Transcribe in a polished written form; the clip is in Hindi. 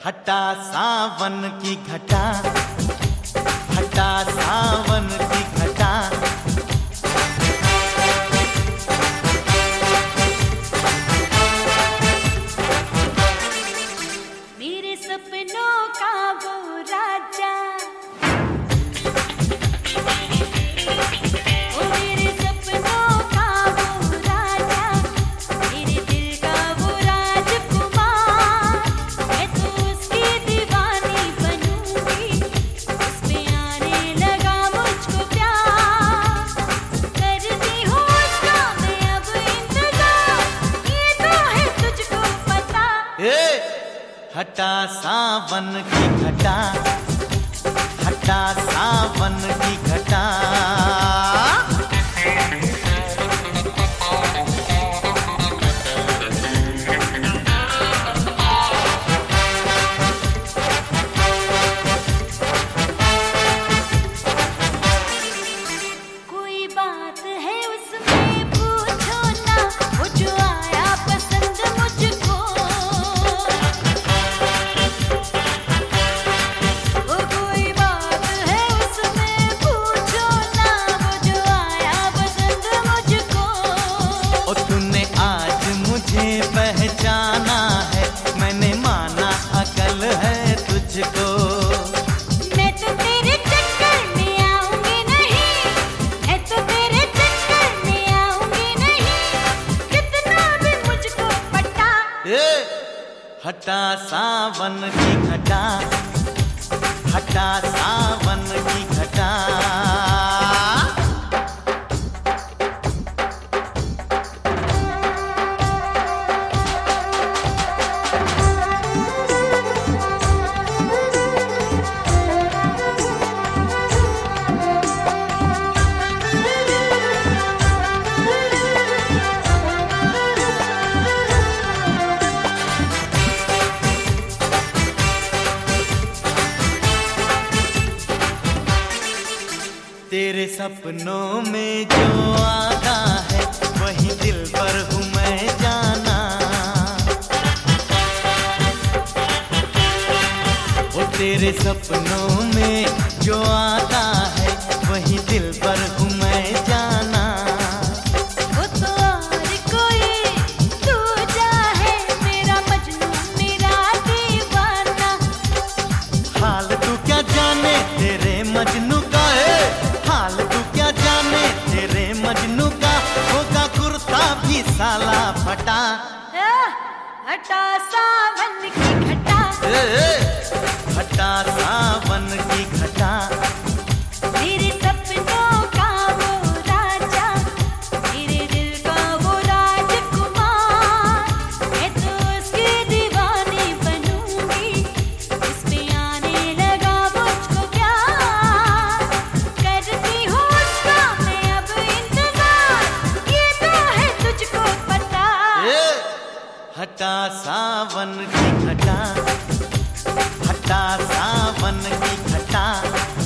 हटा सावन की घटा, हटा सावन की घटा। मेरे सपनों का वो राजा, ओ मेरे सपनों का वो राजा, मेरे दिल का वो राजकुमार। मैं तो उसकी दीवानी बनूंगी, उस पे आने लगा मुझको प्यार। करती हूँ उसका मैं अब इंतजार, ये तो है तुझको पता। हटा सावन की घटा, हटा सावन की घटा। कोई बात है उसमें पूछो ना, वो जो आया पसंद मुझको। वो कोई बात है उसमें पूछो ना, वो जो आया पसंद मुझको। ओ तूने आज मुझे पहचाना है, मैंने माना अकल है तुझको। मैं तो तेरे चक्कर में आऊंगी नहीं, मैं तो तेरे चक्कर में आऊंगी नहीं, कितना भी मुझको पटा। हटा सावन की घटा, हटा सावन की घटा। तेरे सपनों में जो आता है, वही दिल पर हूँ मैं जाना। वो तेरे सपनों में जो आता है, वही दिल पर हूँ मैं जाना। वो तो और कोई दूजा है, मेरा मजनू मेरा दीवाना। हाल तू क्या जाने तेरे मजनू का है, हाल तू क्या जाने तेरे मजनू का। होगा कुर्ता भी साला फटा। हटा सावन की घटा, हटा सावन की घटा। मेरे सपनों का वो राजा, मेरे दिल का वो राजकुमार। मैं तो उसकी दीवानी बनूंगी, इस पे आने लगा मुझको प्यार। करती हूँ उसका मैं अब इंतजार, ये तो है तुझको पता। हटा सावन की घटा, हटा सावन की घटा।